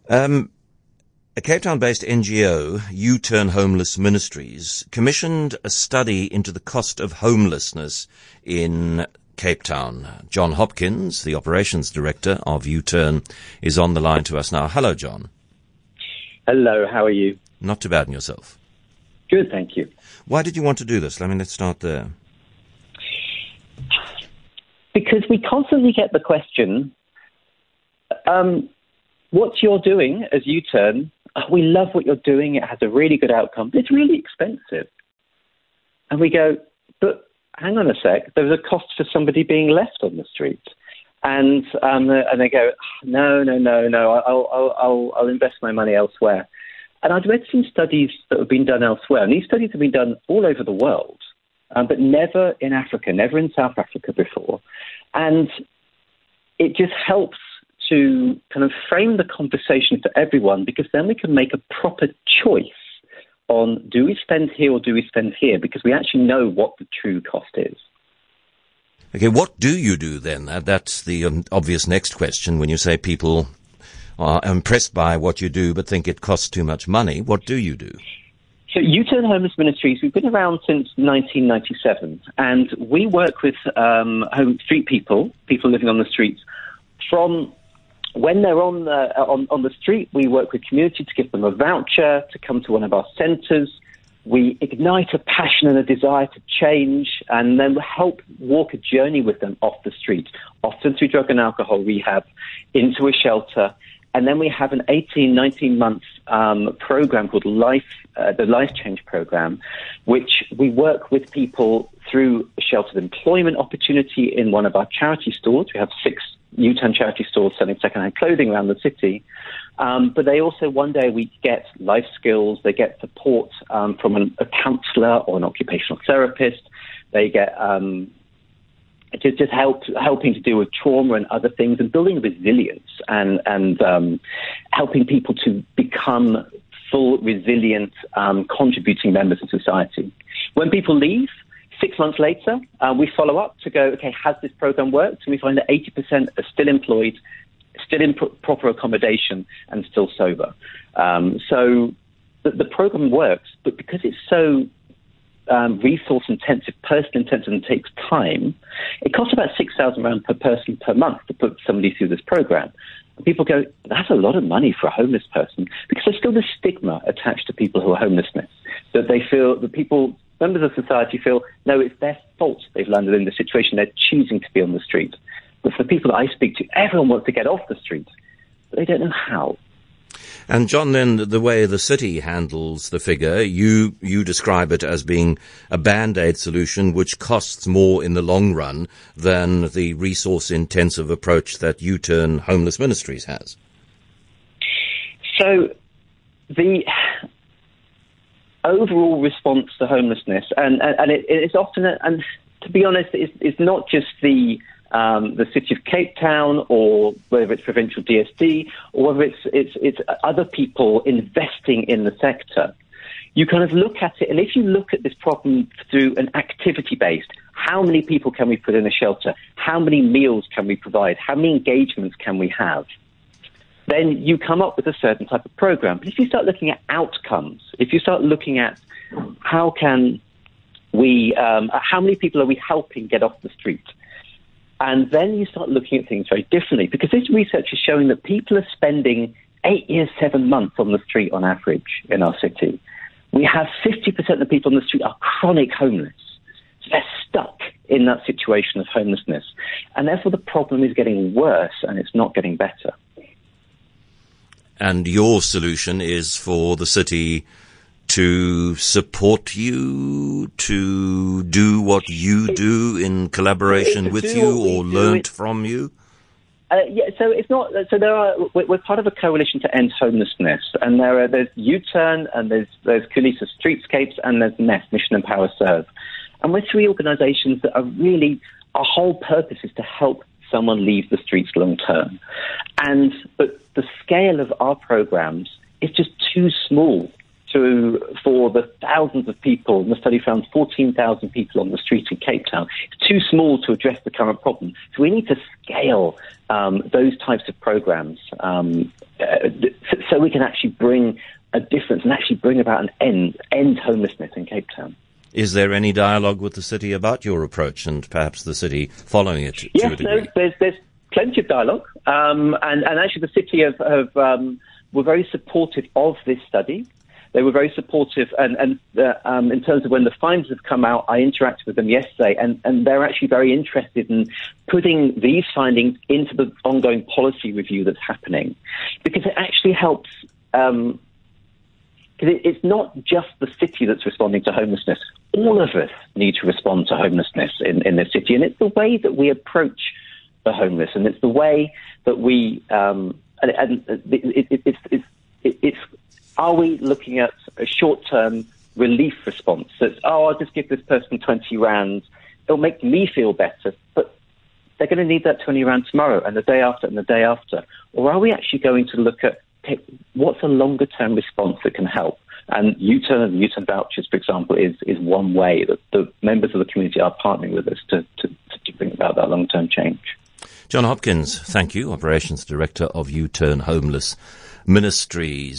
A Cape Town-based NGO, U-Turn Homeless Ministries, commissioned a study into the cost of homelessness in Cape Town. John Hopkins, the operations director of U-Turn, is on the line to us now. Hello, John. Hello, how are you? Not too bad, and yourself? Good, thank you. Why did you want to do this? Let's start there. Because we constantly get the question, what you're doing as U-Turn, we love what you're doing, it has a really good outcome, but it's really expensive. And we go, but hang on a sec, there's a cost for somebody being left on the street. And they go, no, I'll invest my money elsewhere. And I'd read some studies that have been done elsewhere, and these studies have been done all over the world, but never in Africa, never in South Africa before. And it just helps to kind of frame the conversation for everyone, because then we can make a proper choice on, do we spend here or do we spend here? Because we actually know what the true cost is. Okay, what do you do then? That's the obvious next question. When you say people are impressed by what you do but think it costs too much money, what do you do? So U-Turn Homeless Ministries, we've been around since 1997, and we work with street people living on the streets. From when they're on the street, we work with community to give them a voucher to come to one of our centres. We ignite a passion and a desire to change, and then help walk a journey with them off the street, often through drug and alcohol rehab, into a shelter. And then we have an 19-month program called the Life Change Program, which we work with people through a sheltered employment opportunity in one of our charity stores. We have 6 U-Turn charity stores selling second-hand clothing around the city. But they also one day a week get life skills. They get support from a counsellor or an occupational therapist. They get just helping to deal with trauma and other things, and building resilience and helping people to become full, resilient, contributing members of society. When people leave, 6 months later, we follow up to go, okay, has this program worked? And we find that 80% are still employed, still in proper accommodation, and still sober. So the program works, but because it's so resource-intensive, person-intensive, and takes time, it costs about £6,000 per person per month to put somebody through this program. And people go, that's a lot of money for a homeless person, because there's still this stigma attached to people who are homelessness, that they feel, that people, members of society feel, no, it's their fault they've landed in the situation, they're choosing to be on the street. But for the people that I speak to, everyone wants to get off the street, but they don't know how. And John, then the way the city handles the figure, you describe it as being a Band-Aid solution which costs more in the long run than the resource-intensive approach that U-Turn Homeless Ministries has. So the overall response to homelessness, and it's often, and to be honest, it's not just the City of Cape Town, or whether it's provincial DSD, or whether it's other people investing in the sector. You kind of look at it, and if you look at this problem through an activity-based, how many people can we put in a shelter? How many meals can we provide? How many engagements can we have? Then you come up with a certain type of program. But if you start looking at outcomes, if you start looking at how can we, how many people are we helping get off the street? And then you start looking at things very differently, because this research is showing that people are spending 8 years, 7 months on the street on average in our city. We have 50% of the people on the street are chronic homeless. So they're stuck in that situation of homelessness. And therefore the problem is getting worse, and it's not getting better. And your solution is for the city to support you, to do what you do in collaboration with you or learnt from you? So it's not. So we're part of a coalition to end homelessness, and there's U-Turn, and there's Kulisa Streetscapes, and there's NEST, Mission Empower Serve, and we're 3 organisations that are really, our whole purpose is to help someone leave the streets long term, but the scale of our programs is just too small for the thousands of people, and the study found 14,000 people on the street in Cape Town. It's too small to address the current problem. So we need to scale those types of programs so we can actually bring a difference and actually bring about an end homelessness in Cape Town. Is there any dialogue with the city about your approach and perhaps the city following it to a degree? Yes, there's plenty of dialogue. And actually the city were very supportive of this study. They were very supportive, and in terms of when the findings have come out, I interacted with them yesterday, and they're actually very interested in putting these findings into the ongoing policy review that's happening, because it actually helps. It's not just the city that's responding to homelessness. All of us need to respond to homelessness in this city, and it's the way that we approach the homeless, and it's the way that we. Are we looking at a short-term relief response? That's, I'll just give this person 20 rand. It'll make me feel better, but they're going to need that 20 rand tomorrow and the day after and the day after. Or are we actually going to look at what's a longer-term response that can help? And U-turn and U-turn vouchers, for example, is one way that the members of the community are partnering with us to bring about that long-term change. John Hopkins, thank you, Operations Director of U-Turn Homeless Ministries.